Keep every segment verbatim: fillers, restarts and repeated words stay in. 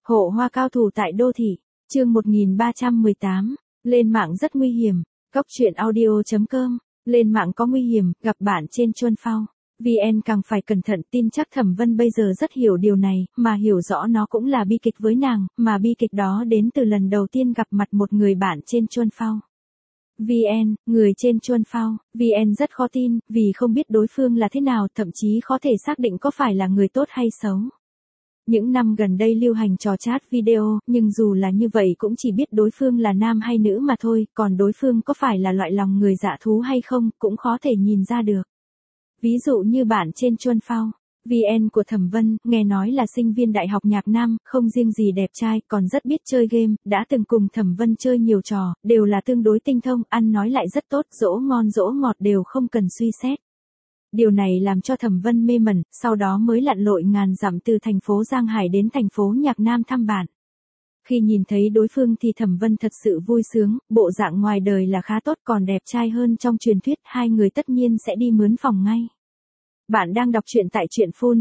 Hộ hoa cao thủ tại đô thị, chương một nghìn ba trăm mười tám, lên mạng rất nguy hiểm, Cóc truyện audio chấm com, lên mạng có nguy hiểm, gặp bạn trên Chuân Phao. vê en càng phải cẩn thận, tin chắc Thẩm Vân bây giờ rất hiểu điều này, mà hiểu rõ nó cũng là bi kịch với nàng, mà bi kịch đó đến từ lần đầu tiên gặp mặt một người bạn trên Chuân Phao. vê en, người trên Chuân Phao, vê en rất khó tin, vì không biết đối phương là thế nào, thậm chí khó thể xác định có phải là người tốt hay xấu. Những năm gần đây lưu hành trò chat video, nhưng dù là như vậy cũng chỉ biết đối phương là nam hay nữ mà thôi, còn đối phương có phải là loại lòng người dạ thú hay không, cũng khó thể nhìn ra được. Ví dụ như bạn trên Chuân Phao, vê en của Thẩm Vân, nghe nói là sinh viên đại học nhạc nam, không riêng gì đẹp trai, còn rất biết chơi game, đã từng cùng Thẩm Vân chơi nhiều trò, đều là tương đối tinh thông, ăn nói lại rất tốt, dỗ ngon dỗ ngọt đều không cần suy xét. Điều này làm cho Thẩm Vân mê mẩn, sau đó mới lặn lội ngàn dặm từ thành phố Giang Hải đến thành phố Nhạc Nam thăm bạn. Khi nhìn thấy đối phương thì Thẩm Vân thật sự vui sướng, bộ dạng ngoài đời là khá tốt còn đẹp trai hơn trong truyền thuyết, hai người tất nhiên sẽ đi mướn phòng ngay. Bạn đang đọc truyện tại truyện phun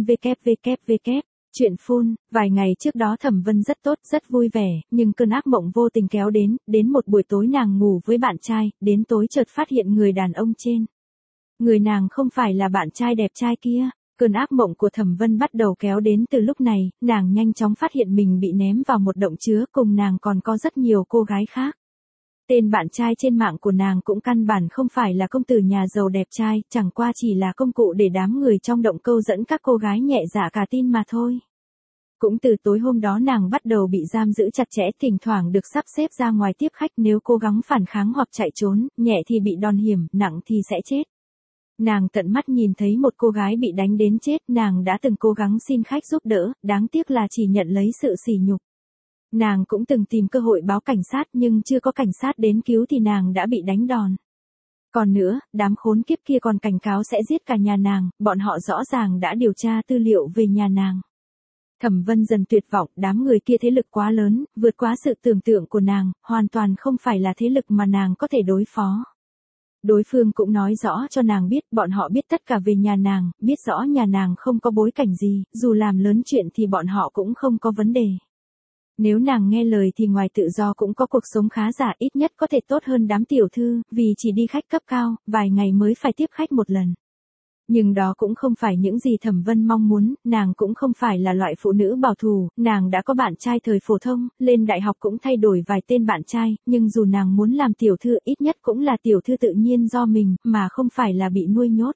www. Truyện phun, vài ngày trước đó Thẩm Vân rất tốt, rất vui vẻ, nhưng cơn ác mộng vô tình kéo đến, đến một buổi tối nàng ngủ với bạn trai, đến tối chợt phát hiện người đàn ông trên. Người nàng không phải là bạn trai đẹp trai kia. Cơn ác mộng của Thẩm Vân bắt đầu kéo đến từ lúc này, nàng nhanh chóng phát hiện mình bị ném vào một động chứa, cùng nàng còn có rất nhiều cô gái khác. Tên bạn trai trên mạng của nàng cũng căn bản không phải là công tử nhà giàu đẹp trai, chẳng qua chỉ là công cụ để đám người trong động câu dẫn các cô gái nhẹ dạ cả tin mà thôi. Cũng từ tối hôm đó nàng bắt đầu bị giam giữ chặt chẽ, thỉnh thoảng được sắp xếp ra ngoài tiếp khách, nếu cố gắng phản kháng hoặc chạy trốn, nhẹ thì bị đòn hiểm, nặng thì sẽ chết. Nàng tận mắt nhìn thấy một cô gái bị đánh đến chết, nàng đã từng cố gắng xin khách giúp đỡ, đáng tiếc là chỉ nhận lấy sự sỉ nhục. Nàng cũng từng tìm cơ hội báo cảnh sát nhưng chưa có cảnh sát đến cứu thì nàng đã bị đánh đòn. Còn nữa, đám khốn kiếp kia còn cảnh cáo sẽ giết cả nhà nàng, bọn họ rõ ràng đã điều tra tư liệu về nhà nàng. Thẩm Vân dần tuyệt vọng, đám người kia thế lực quá lớn, vượt quá sự tưởng tượng của nàng, hoàn toàn không phải là thế lực mà nàng có thể đối phó. Đối phương cũng nói rõ cho nàng biết, bọn họ biết tất cả về nhà nàng, biết rõ nhà nàng không có bối cảnh gì, dù làm lớn chuyện thì bọn họ cũng không có vấn đề. Nếu nàng nghe lời thì ngoài tự do cũng có cuộc sống khá giả, ít nhất có thể tốt hơn đám tiểu thư, vì chỉ đi khách cấp cao, vài ngày mới phải tiếp khách một lần. Nhưng đó cũng không phải những gì Thẩm Vân mong muốn, nàng cũng không phải là loại phụ nữ bảo thủ, nàng đã có bạn trai thời phổ thông, lên đại học cũng thay đổi vài tên bạn trai, nhưng dù nàng muốn làm tiểu thư ít nhất cũng là tiểu thư tự nhiên do mình, mà không phải là bị nuôi nhốt.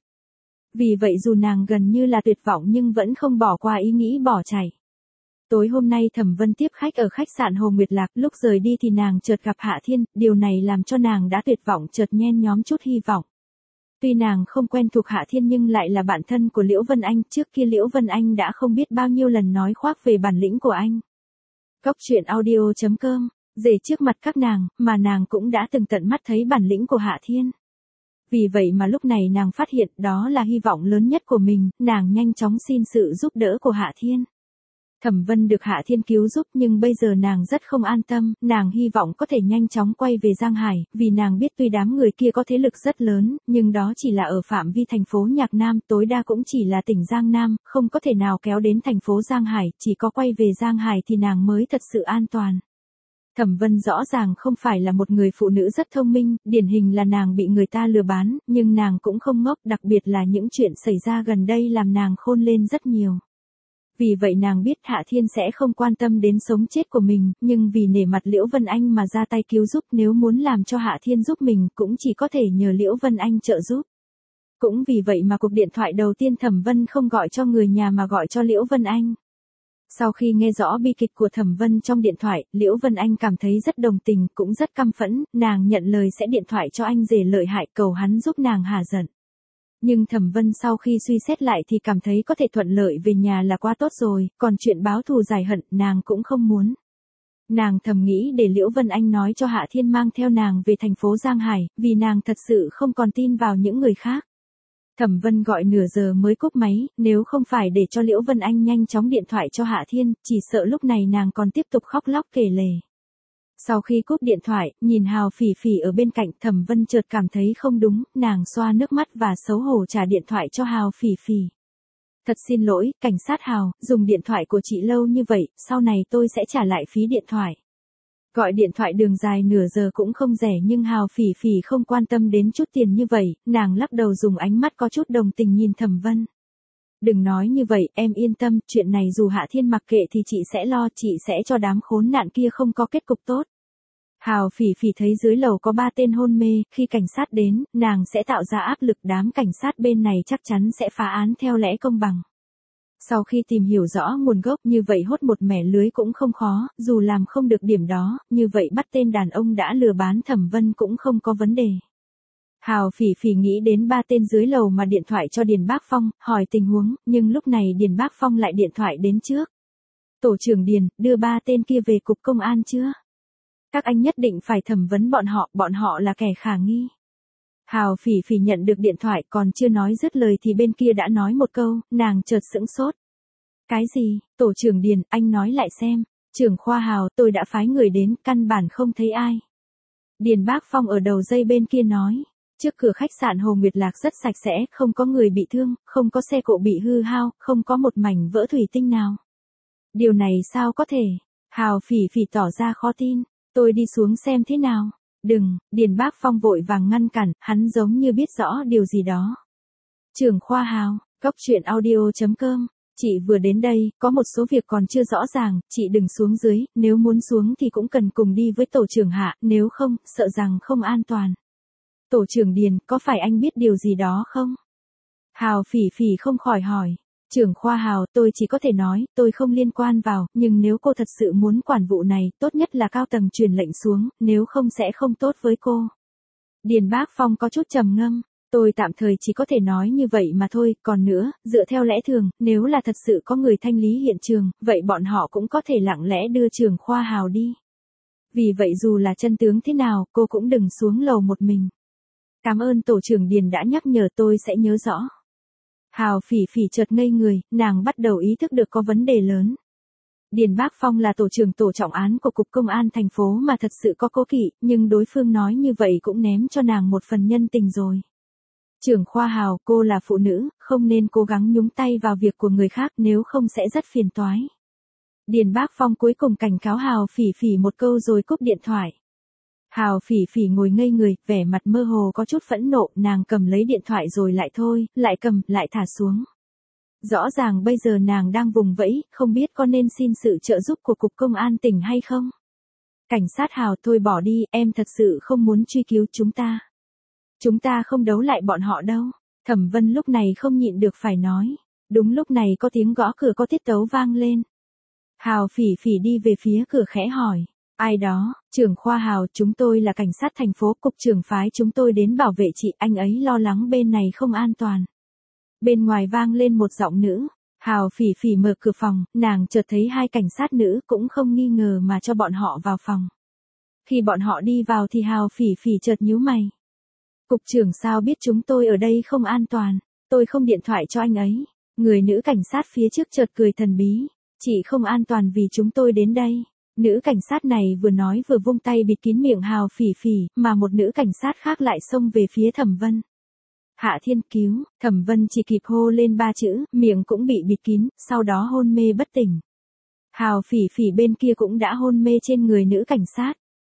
Vì vậy dù nàng gần như là tuyệt vọng nhưng vẫn không bỏ qua ý nghĩ bỏ chạy. Tối hôm nay Thẩm Vân tiếp khách ở khách sạn Hồ Nguyệt Lạc, lúc rời đi thì nàng chợt gặp Hạ Thiên, điều này làm cho nàng đã tuyệt vọng chợt nhen nhóm chút hy vọng. Tuy nàng không quen thuộc Hạ Thiên nhưng lại là bạn thân của Liễu Vân Anh, trước kia Liễu Vân Anh đã không biết bao nhiêu lần nói khoác về bản lĩnh của anh. Cóc truyện audio chấm com, rể trước mặt các nàng, mà nàng cũng đã từng tận mắt thấy bản lĩnh của Hạ Thiên. Vì vậy mà lúc này nàng phát hiện đó là hy vọng lớn nhất của mình, nàng nhanh chóng xin sự giúp đỡ của Hạ Thiên. Thẩm Vân được Hạ Thiên cứu giúp nhưng bây giờ nàng rất không an tâm, nàng hy vọng có thể nhanh chóng quay về Giang Hải, vì nàng biết tuy đám người kia có thế lực rất lớn, nhưng đó chỉ là ở phạm vi thành phố Nhạc Nam, tối đa cũng chỉ là tỉnh Giang Nam, không có thể nào kéo đến thành phố Giang Hải, chỉ có quay về Giang Hải thì nàng mới thật sự an toàn. Thẩm Vân rõ ràng không phải là một người phụ nữ rất thông minh, điển hình là nàng bị người ta lừa bán, nhưng nàng cũng không ngốc, đặc biệt là những chuyện xảy ra gần đây làm nàng khôn lên rất nhiều. Vì vậy nàng biết Hạ Thiên sẽ không quan tâm đến sống chết của mình, nhưng vì nể mặt Liễu Vân Anh mà ra tay cứu giúp, nếu muốn làm cho Hạ Thiên giúp mình cũng chỉ có thể nhờ Liễu Vân Anh trợ giúp. Cũng vì vậy mà cuộc điện thoại đầu tiên Thẩm Vân không gọi cho người nhà mà gọi cho Liễu Vân Anh. Sau khi nghe rõ bi kịch của Thẩm Vân trong điện thoại, Liễu Vân Anh cảm thấy rất đồng tình, cũng rất căm phẫn, nàng nhận lời sẽ điện thoại cho anh rể lợi hại cầu hắn giúp nàng hả giận. Nhưng Thẩm Vân sau khi suy xét lại thì cảm thấy có thể thuận lợi về nhà là quá tốt rồi, còn chuyện báo thù giải hận nàng cũng không muốn. Nàng thầm nghĩ để Liễu Vân Anh nói cho Hạ Thiên mang theo nàng về thành phố Giang Hải, vì nàng thật sự không còn tin vào những người khác. Thẩm Vân gọi nửa giờ mới cúp máy, nếu không phải để cho Liễu Vân Anh nhanh chóng điện thoại cho Hạ Thiên, chỉ sợ lúc này nàng còn tiếp tục khóc lóc kể lể. Sau khi cúp điện thoại, nhìn Hào Phỉ Phỉ ở bên cạnh, Thẩm Vân chợt cảm thấy không đúng, nàng xoa nước mắt và xấu hổ trả điện thoại cho Hào Phỉ Phỉ. Thật xin lỗi, cảnh sát Hào, dùng điện thoại của chị lâu như vậy, sau này tôi sẽ trả lại phí điện thoại. Gọi điện thoại đường dài nửa giờ cũng không rẻ nhưng Hào Phỉ Phỉ không quan tâm đến chút tiền như vậy, nàng lắc đầu dùng ánh mắt có chút đồng tình nhìn Thẩm Vân. Đừng nói như vậy, em yên tâm, chuyện này dù Hạ Thiên mặc kệ thì chị sẽ lo, chị sẽ cho đám khốn nạn kia không có kết cục tốt. Hào Phỉ Phỉ thấy dưới lầu có ba tên hôn mê, khi cảnh sát đến, nàng sẽ tạo ra áp lực đám cảnh sát bên này chắc chắn sẽ phá án theo lẽ công bằng. Sau khi tìm hiểu rõ nguồn gốc như vậy hốt một mẻ lưới cũng không khó, dù làm không được điểm đó, như vậy bắt tên đàn ông đã lừa bán Thẩm Vân cũng không có vấn đề. Hào Phỉ Phỉ nghĩ đến ba tên dưới lầu mà điện thoại cho Điền Bác Phong, hỏi tình huống, nhưng lúc này Điền Bác Phong lại điện thoại đến trước. Tổ trưởng Điền, đưa ba tên kia về cục công an chưa? Các anh nhất định phải thẩm vấn bọn họ, bọn họ là kẻ khả nghi. Hào Phỉ Phỉ nhận được điện thoại còn chưa nói dứt lời thì bên kia đã nói một câu, nàng chợt sững sốt. Cái gì, tổ trưởng Điền, anh nói lại xem, trưởng khoa Hào, tôi đã phái người đến, căn bản không thấy ai. Điền Bác Phong ở đầu dây bên kia nói, trước cửa khách sạn Hồ Nguyệt Lạc rất sạch sẽ, không có người bị thương, không có xe cộ bị hư hao, không có một mảnh vỡ thủy tinh nào. Điều này sao có thể? Hào Phỉ Phỉ tỏ ra khó tin, tôi đi xuống xem thế nào. Đừng, Điền Bác Phong vội vàng ngăn cản, hắn giống như biết rõ điều gì đó. Trưởng khoa Hào, Cốc Truyện Audio chấm com, chị vừa đến đây, có một số việc còn chưa rõ ràng, chị đừng xuống dưới, nếu muốn xuống thì cũng cần cùng đi với tổ trưởng Hạ, nếu không, sợ rằng không an toàn. Tổ trưởng Điền, có phải anh biết điều gì đó không? Hào Phỉ Phỉ không khỏi hỏi. Trưởng khoa Hào, tôi chỉ có thể nói, tôi không liên quan vào, nhưng nếu cô thật sự muốn quản vụ này, tốt nhất là cao tầng truyền lệnh xuống, nếu không sẽ không tốt với cô. Điền Bác Phong có chút trầm ngâm, tôi tạm thời chỉ có thể nói như vậy mà thôi, còn nữa, dựa theo lẽ thường, nếu là thật sự có người thanh lý hiện trường, vậy bọn họ cũng có thể lặng lẽ đưa trưởng khoa Hào đi. Vì vậy dù là chân tướng thế nào, cô cũng đừng xuống lầu một mình. Cảm ơn tổ trưởng Điền đã nhắc nhở, tôi sẽ nhớ rõ. Hào Phỉ Phỉ chợt ngây người, nàng bắt đầu ý thức được có vấn đề lớn. Điền Bác Phong là tổ trưởng tổ trọng án của Cục Công an thành phố mà thật sự có cố kỵ, nhưng đối phương nói như vậy cũng ném cho nàng một phần nhân tình rồi. Trưởng khoa Hào, cô là phụ nữ, không nên cố gắng nhúng tay vào việc của người khác nếu không sẽ rất phiền toái. Điền Bác Phong cuối cùng cảnh cáo Hào Phỉ Phỉ một câu rồi cúp điện thoại. Hào Phỉ Phỉ ngồi ngây người, vẻ mặt mơ hồ có chút phẫn nộ, nàng cầm lấy điện thoại rồi lại thôi, lại cầm, lại thả xuống. Rõ ràng bây giờ nàng đang vùng vẫy, không biết có nên xin sự trợ giúp của Cục Công an tỉnh hay không. Cảnh sát Hào, thôi bỏ đi, em thật sự không muốn truy cứu chúng ta. Chúng ta không đấu lại bọn họ đâu. Thẩm Vân lúc này không nhịn được phải nói. Đúng lúc này có tiếng gõ cửa có tiết tấu vang lên. Hào Phỉ Phỉ đi về phía cửa khẽ hỏi. Ai đó, trưởng khoa Hào, chúng tôi là cảnh sát thành phố, cục trưởng phái chúng tôi đến bảo vệ chị, anh ấy lo lắng bên này không an toàn. Bên ngoài vang lên một giọng nữ. Hào Phỉ Phỉ mở cửa phòng, nàng chợt thấy hai cảnh sát nữ cũng không nghi ngờ mà cho bọn họ vào phòng. Khi bọn họ đi vào thì Hào Phỉ Phỉ chợt nhíu mày. Cục trưởng sao biết chúng tôi ở đây không an toàn, tôi không điện thoại cho anh ấy. Người nữ cảnh sát phía trước chợt cười thần bí. Chị không an toàn vì chúng tôi đến đây. Nữ cảnh sát này vừa nói vừa vung tay bịt kín miệng Hào Phỉ Phỉ, mà một nữ cảnh sát khác lại xông về phía Thẩm Vân. Hạ Thiên cứu, Thẩm Vân chỉ kịp hô lên ba chữ, miệng cũng bị bịt kín, sau đó hôn mê bất tỉnh. Hào Phỉ Phỉ bên kia cũng đã hôn mê trên người nữ cảnh sát.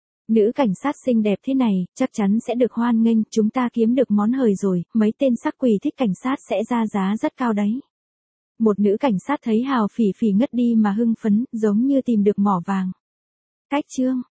Nữ cảnh sát xinh đẹp thế này, chắc chắn sẽ được hoan nghênh, chúng ta kiếm được món hời rồi, mấy tên sắc quỷ thích cảnh sát sẽ ra giá rất cao đấy. Một nữ cảnh sát thấy Hào Phỉ Phỉ ngất đi mà hưng phấn, giống như tìm được mỏ vàng. Cách chương